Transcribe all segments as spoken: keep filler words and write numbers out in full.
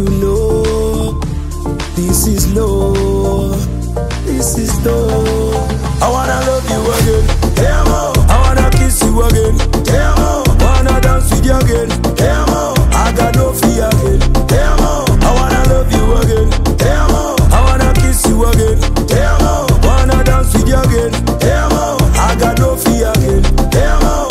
you know this is love, this is love. I wanna love you again, te amo. I wanna kiss you again, te amo. Wanna dance with you again, te amo. I got no fear again, te amo. I wanna love you again, te amo. I wanna kiss you again, te amo. Wanna dance with you again, te amo. I got no fear again, te amo.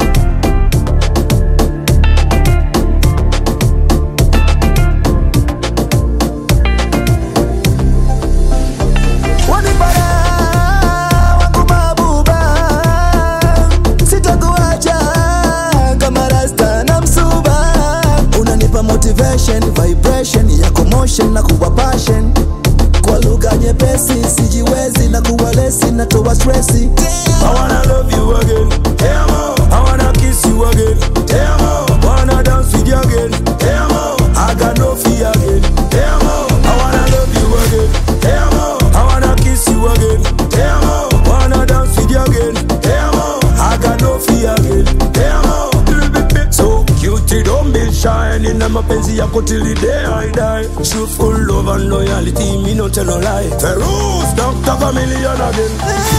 Motivation, vibration ya commotion na kuwa passion. Kwa lugha nyepesi sijiwezi na kuwa lesi na toa stressi. I wanna love you again, te amo. I wanna kiss you again, te amo. Wanna dance with you again, te amo. I got no fear again, te amo. I wanna love you again, te amo. I wanna kiss you again, te amo. Wanna dance with you again, te amo. I got no fear again, te amo. So cute, don't be shining. Na mapenzi yako till the day I die. Truthful love and loyalty, me no tell no lie. Feroz, Doctor Chameleon again.